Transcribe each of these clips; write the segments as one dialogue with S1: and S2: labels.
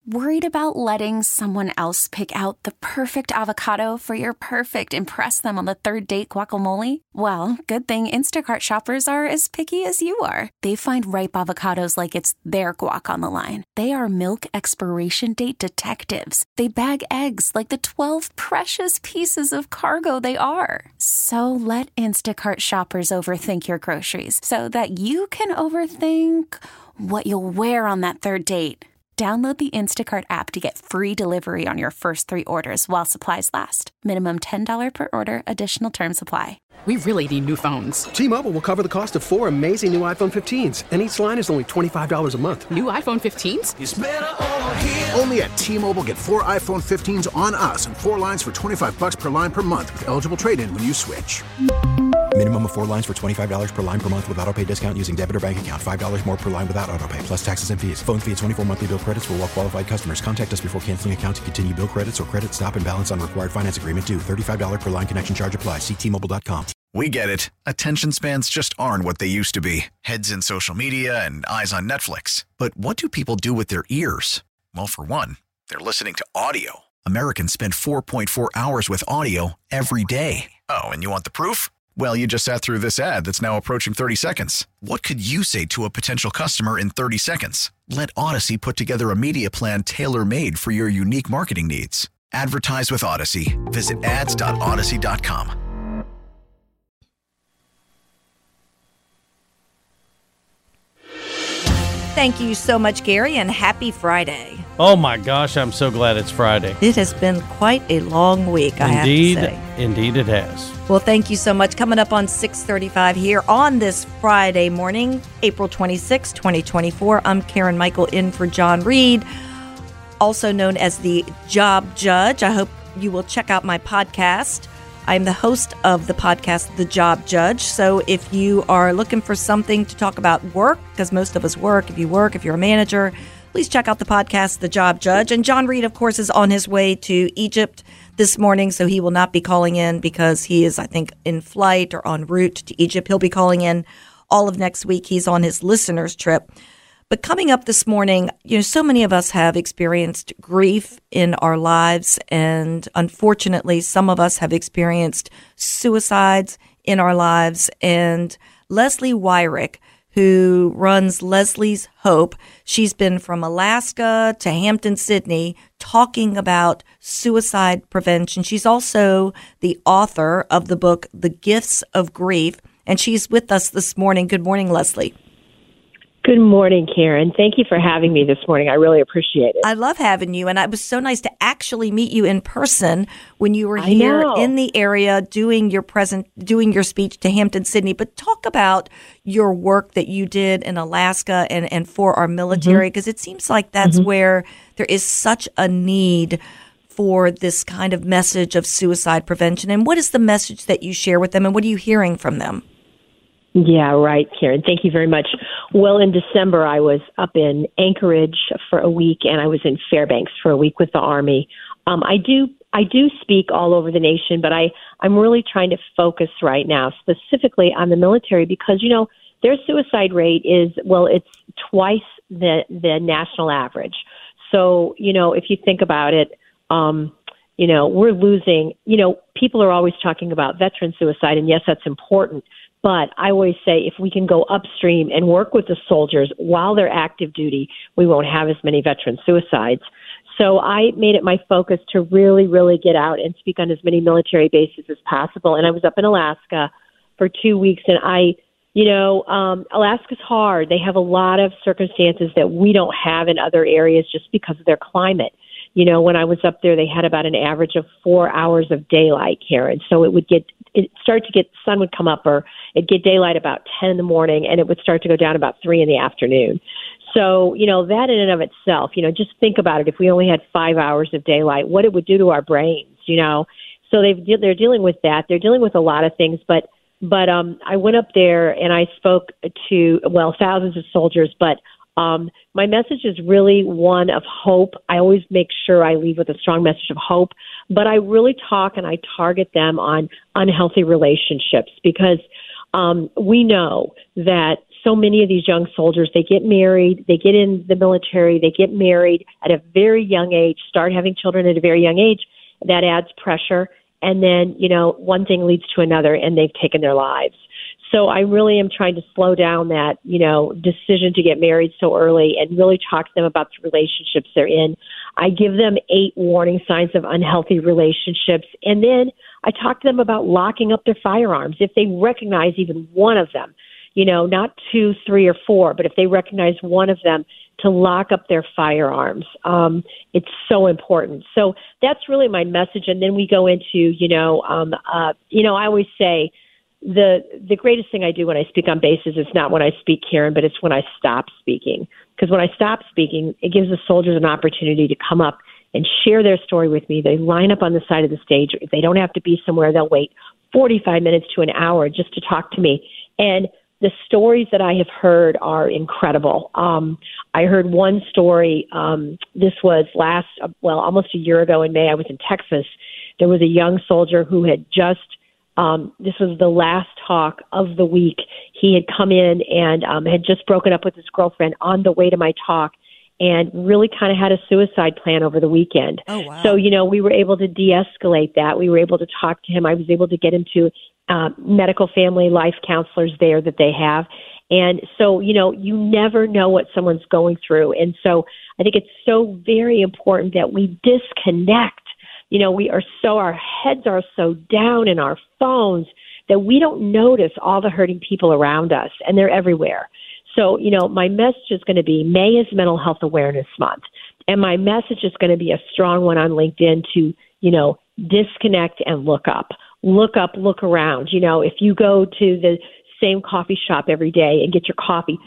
S1: Worried about letting someone else pick out the perfect avocado for your perfect impress them on the third date guacamole? Well, good thing Instacart shoppers are as picky as you are. They find ripe avocados like it's their guac on the line. They are milk expiration date detectives. They bag eggs like the 12 precious pieces of cargo they are. So let Instacart shoppers overthink your groceries so that you can overthink what you'll wear on that third date. Download the Instacart app to get free delivery on your first 3 orders while supplies last. Minimum $10 per order. Additional terms apply.
S2: We really need new phones.
S3: T-Mobile will cover the cost of 4 amazing new iPhone 15s, and each line is only $25 a month.
S2: New iPhone 15s?
S4: It's better over here.
S5: Only at T-Mobile, get 4 iPhone 15s on us and 4 lines for $25 per line per month with eligible trade-in when you switch.
S6: Minimum of 4 lines for $25 per line per month with autopay discount using debit or bank account. $5 more per line without autopay, plus taxes and fees. Phone fee at 24 monthly bill credits for well-qualified customers. Contact us before canceling account to continue bill credits or credit stop and balance on required finance agreement due. $35 per line connection charge applies. See T-Mobile.com.
S7: We get it. Attention spans just aren't what they used to be. Heads in social media and eyes on Netflix. But what do people do with their ears? Well, for one, they're listening to audio. Americans spend 4.4 hours with audio every day. Oh, and you want the proof? Well, you just sat through this ad that's now approaching 30 seconds. What could you say to a potential customer in 30 seconds? Let Odyssey put together a media plan tailor-made for your unique marketing needs. Advertise with Odyssey. Visit ads.odyssey.com.
S8: Thank you so much, Gary, and happy Friday.
S9: Oh my gosh, I'm so glad it's Friday.
S8: It has been quite a long week, I have to say.
S9: Indeed it has.
S8: Well, thank you so much. Coming up on 6:35 here on this Friday morning, April 26, 2024. I'm Karen Michael in for John Reed, also known as the Job Judge. I hope you will check out my podcast. I'm the host of the podcast, The Job Judge. So if you are looking for something to talk about work, because most of us work, if you're a manager, please check out the podcast, The Job Judge. And John Reed, of course, is on his way to Egypt this morning, so he will not be calling in because he is, I think, in flight or en route to Egypt. He'll be calling in all of next week. He's on his listener's trip. But coming up this morning, so many of us have experienced grief in our lives, and unfortunately, some of us have experienced suicides in our lives. And Leslie Wyrick, who runs Leslie's Hope, she's been from Alaska to Hampton, Sydney, talking about suicide prevention. She's also the author of the book, The Gifts of Grief, and she's with us this morning. Good morning, Leslie.
S10: Good morning, Karen. Thank you for having me this morning. I really appreciate it.
S8: I love having you, and it was so nice to actually meet you in person when you were here in the area doing your speech to Hampton, Sydney. But talk about your work that you did in Alaska and for our military, because it seems like that's where there is such a need for this kind of message of suicide prevention. And what is the message that you share with them, and what are you hearing from them?
S10: Yeah, right, Karen. Thank you very much. Well, in December, I was up in Anchorage for a week, and I was in Fairbanks for a week with the Army. I do speak all over the nation, but I'm really trying to focus right now specifically on the military because, their suicide rate is, it's twice the national average. So, if you think about it, we're losing, people are always talking about veteran suicide, and yes, that's important. But I always say if we can go upstream and work with the soldiers while they're active duty, we won't have as many veteran suicides. So I made it my focus to really, really get out and speak on as many military bases as possible. And I was up in Alaska for 2 weeks, and Alaska's hard. They have a lot of circumstances that we don't have in other areas just because of their climate. When I was up there, they had about an average of 4 hours of daylight, Karen. So the sun would come up, or it'd get daylight about 10 in the morning, and it would start to go down about 3 in the afternoon. So, that in and of itself, just think about it. If we only had 5 hours of daylight, what it would do to our brains, So they're dealing with that. They're dealing with a lot of things, but I went up there and I spoke to, thousands of soldiers, but my message is really one of hope. I always make sure I leave with a strong message of hope, but I really talk and I target them on unhealthy relationships because we know that so many of these young soldiers, they get married, they get in the military, they get married at a very young age, start having children at a very young age. That adds pressure. And then, one thing leads to another, and they've taken their lives. So I really am trying to slow down that, decision to get married so early and really talk to them about the relationships they're in. I give them 8 warning signs of unhealthy relationships. And then I talk to them about locking up their firearms. If they recognize even one of them, not 2, 3, or 4, but if they recognize one of them, to lock up their firearms. It's so important. So that's really my message. And then we go into, I always say the greatest thing I do when I speak on bases is not when I speak, Karen, but it's when I stop speaking. Because when I stop speaking, it gives the soldiers an opportunity to come up and share their story with me. They line up on the side of the stage. If they don't have to be somewhere, they'll wait 45 minutes to an hour just to talk to me. And the stories that I have heard are incredible. I heard one story, this was almost a year ago in May. I was in Texas. There was a young soldier who had just, this was the last talk of the week. He had come in and had just broken up with his girlfriend on the way to my talk and really kind of had a suicide plan over the weekend.
S8: Oh, wow.
S10: So, we were able to de-escalate that. We were able to talk to him. I was able to get him to medical family life counselors there that they have. And so, you never know what someone's going through. And so I think it's so very important that we disconnect. Our heads are so down in our phones that we don't notice all the hurting people around us, and they're everywhere. So, my message is going to be May is Mental Health Awareness Month. And my message is going to be a strong one on LinkedIn to, disconnect and look up. Look up, look around. If you go to the same coffee shop every day and get your coffee,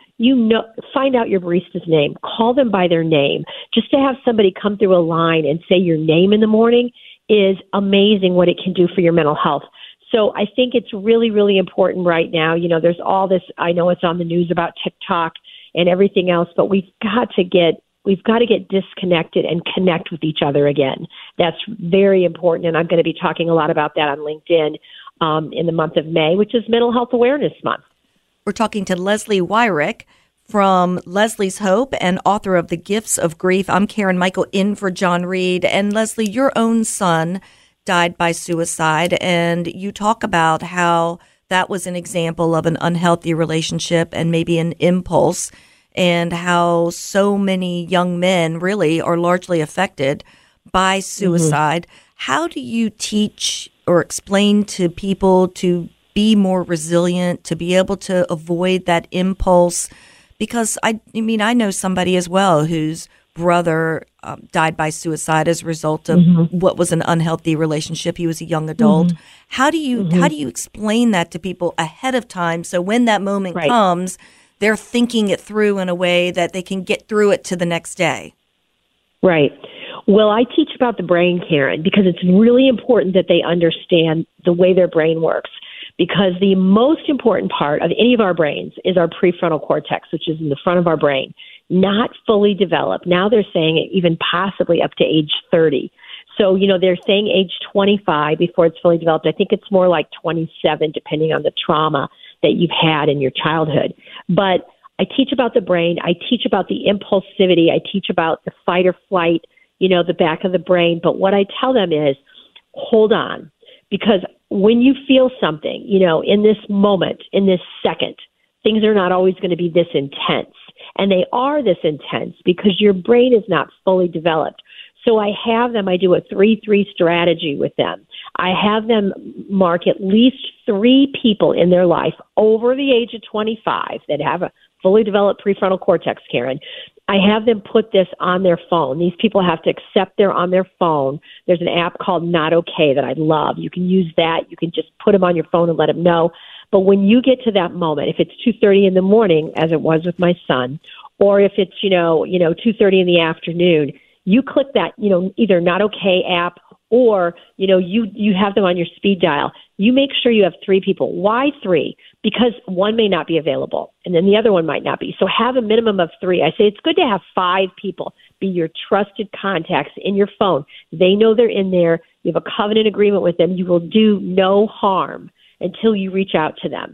S10: find out your barista's name. Call them by their name. Just to have somebody come through a line and say your name in the morning is amazing what it can do for your mental health. So I think it's really, really important right now. There's all this, I know it's on the news about TikTok and everything else, but we've got to get disconnected and connect with each other again. That's very important, and I'm going to be talking a lot about that on LinkedIn in the month of May, which is Mental Health Awareness Month.
S8: We're talking to Leslie Wyrick from Leslie's Hope and author of The Gifts of Grief. I'm Karen Michael in for John Reed. And Leslie, your own son died by suicide, and you talk about how that was an example of an unhealthy relationship and maybe an impulse, and how so many young men really are largely affected by suicide. Mm-hmm. How do you teach or explain to people to be more resilient, to be able to avoid that impulse? Because I know somebody as well whose brother died by suicide as a result of what was an unhealthy relationship. He was a young adult. How do you explain that to people ahead of time so when that moment comes, they're thinking it through in a way that they can get through it to the next day?
S10: Right. Well, I teach about the brain, Karen, because it's really important that they understand the way their brain works. Because the most important part of any of our brains is our prefrontal cortex, which is in the front of our brain, not fully developed. Now they're saying even possibly up to age 30. So, they're saying age 25 before it's fully developed. I think it's more like 27, depending on the trauma that you've had in your childhood. But I teach about the brain. I teach about the impulsivity. I teach about the fight or flight, the back of the brain. But what I tell them is, hold on, because when you feel something, in this moment, in this second, things are not always going to be this intense. And they are this intense because your brain is not fully developed. So I do a 3-3 strategy with them. I have them mark at least 3 people in their life over the age of 25 that have a fully developed prefrontal cortex, Karen. I have them put this on their phone. These people have to accept they're on their phone. There's an app called Not Okay that I love. You can use that. You can just put them on your phone and let them know. But when you get to that moment, if it's 2:30 in the morning, as it was with my son, or if it's, 2:30 in the afternoon, you click that, either Not Okay app or, you have them on your speed dial. You make sure you have 3 people. Why 3? Because one may not be available, and then the other one might not be. So have a minimum of 3. I say it's good to have 5 people be your trusted contacts in your phone. They know they're in there. You have a covenant agreement with them. You will do no harm until you reach out to them.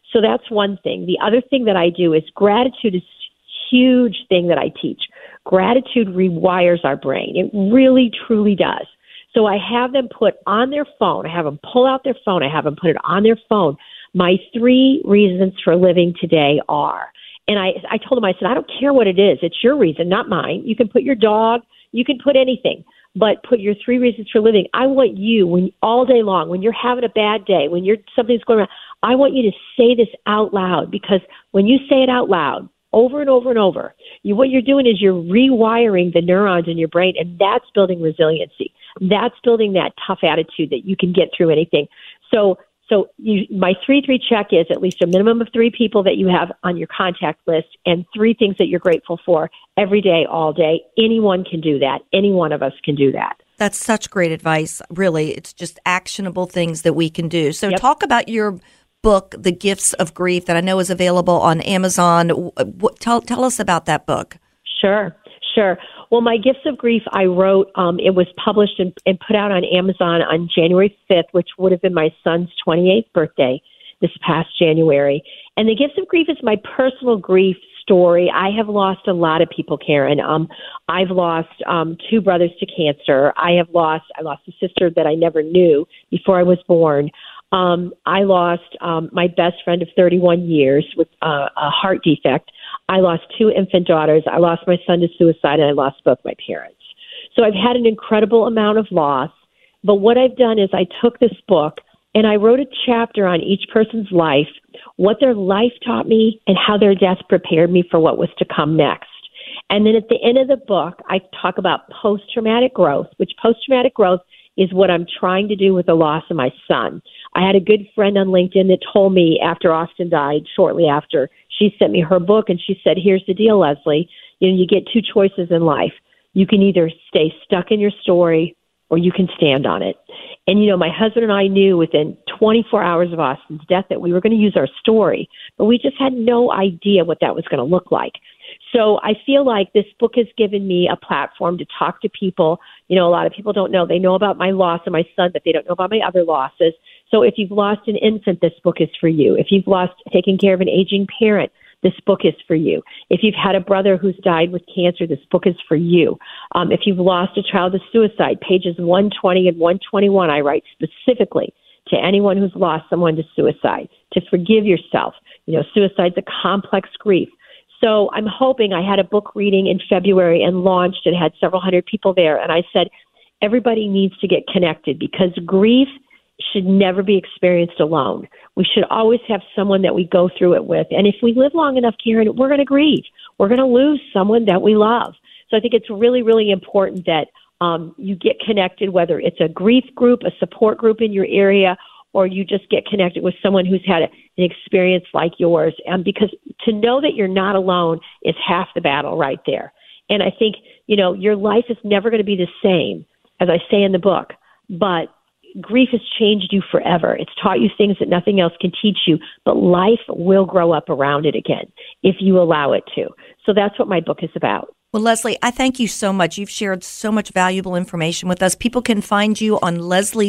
S10: So that's one thing. The other thing that I do is gratitude is a huge thing that I teach. Gratitude rewires our brain. It really, truly does. So I have them put on their phone. I have them pull out their phone. I have them put it on their phone. My 3 reasons for living today are, and I told them, I said, I don't care what it is. It's your reason, not mine. You can put your dog, you can put anything, but put your 3 reasons for living. I want you, when all day long, when you're having a bad day, when something's going wrong, I want you to say this out loud, because when you say it out loud, over and over and over, what you're doing is you're rewiring the neurons in your brain, and that's building resiliency. That's building that tough attitude that you can get through anything. So my 3-3 check is at least a minimum of 3 people that you have on your contact list, and 3 things that you're grateful for every day, all day. Anyone can do that. Any one of us can do that.
S8: That's such great advice. Really, it's just actionable things that we can do. So Talk about your book, The Gifts of Grief, that I know is available on Amazon. Tell us about that book.
S10: Sure. Well, My Gifts of Grief, I wrote, it was published and put out on Amazon on January 5th, which would have been my son's 28th birthday this past January. And The Gifts of Grief is my personal grief story. I have lost a lot of people, Karen. I've lost 2 brothers to cancer. I lost a sister that I never knew before I was born. I lost my best friend of 31 years with a heart defect. I lost 2 infant daughters. I lost my son to suicide, and I lost both my parents. So I've had an incredible amount of loss. But what I've done is I took this book and I wrote a chapter on each person's life, what their life taught me, and how their death prepared me for what was to come next. And then at the end of the book, I talk about post-traumatic growth, which post-traumatic growth is what I'm trying to do with the loss of my son. I had a good friend on LinkedIn that told me after Austin died, shortly after, she sent me her book and she said, here's the deal, Leslie. You get 2 choices in life. You can either stay stuck in your story or you can stand on it. And, my husband and I knew within 24 hours of Austin's death that we were going to use our story, but we just had no idea what that was going to look like. So I feel like this book has given me a platform to talk to people. A lot of people don't know. They know about my loss of my son, but they don't know about my other losses. So if you've lost an infant, this book is for you. If you've lost taking care of an aging parent, this book is for you. If you've had a brother who's died with cancer, this book is for you. If you've lost a child to suicide, pages 120 and 121, I write specifically to anyone who's lost someone to suicide, to forgive yourself. Suicide's a complex grief. So I'm hoping, I had a book reading in February and launched and had several hundred people there. And I said, everybody needs to get connected, because grief should never be experienced alone. We should always have someone that we go through it with. And if we live long enough, Karen, we're going to grieve. We're going to lose someone that we love. So I think it's really, really important that you get connected, whether it's a grief group, a support group in your area, or you just get connected with someone who's had an experience like yours. Because to know that you're not alone is half the battle right there. And I think, your life is never going to be the same, as I say in the book, but grief has changed you forever. It's taught you things that nothing else can teach you, but life will grow up around it again if you allow it to. So that's what my book is about.
S8: Well, Leslie, I thank you so much. You've shared so much valuable information with us. People can find you on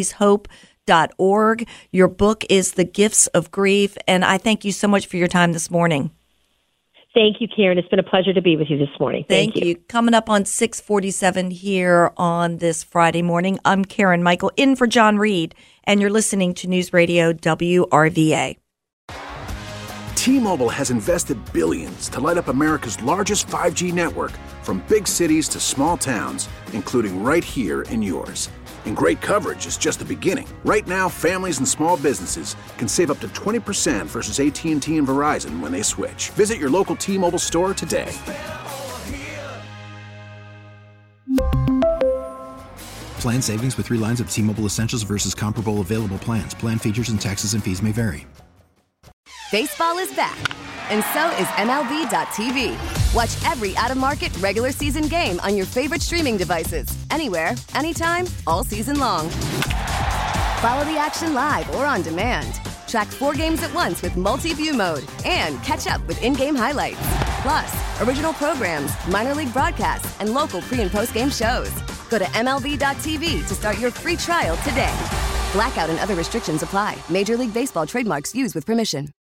S8: leslieshope.org. Your book is The Gifts of Grief, and I thank you so much for your time this morning.
S10: Thank you, Karen. It's been a pleasure to be with you this morning. Thank you.
S8: Coming up on 6:47 here on this Friday morning, I'm Karen Michael, in for John Reed, and you're listening to News Radio WRVA.
S5: T-Mobile has invested billions to light up America's largest 5G network, from big cities to small towns, including right here in yours. And great coverage is just the beginning. Right now, families and small businesses can save up to 20% versus AT&T and Verizon when they switch. Visit your local T-Mobile store today.
S6: Plan savings with 3 lines of T-Mobile Essentials versus comparable available plans. Plan features and taxes and fees may vary.
S4: Baseball is back, and so is MLB.tv. Watch every out-of-market regular season game on your favorite streaming devices, anywhere, anytime, all season long. Follow the action live or on demand. Track 4 games at once with multi-view mode and catch up with in-game highlights. Plus, original programs, minor league broadcasts, and local pre- and post-game shows. Go to MLB.tv to start your free trial today. Blackout and other restrictions apply. Major League Baseball trademarks used with permission.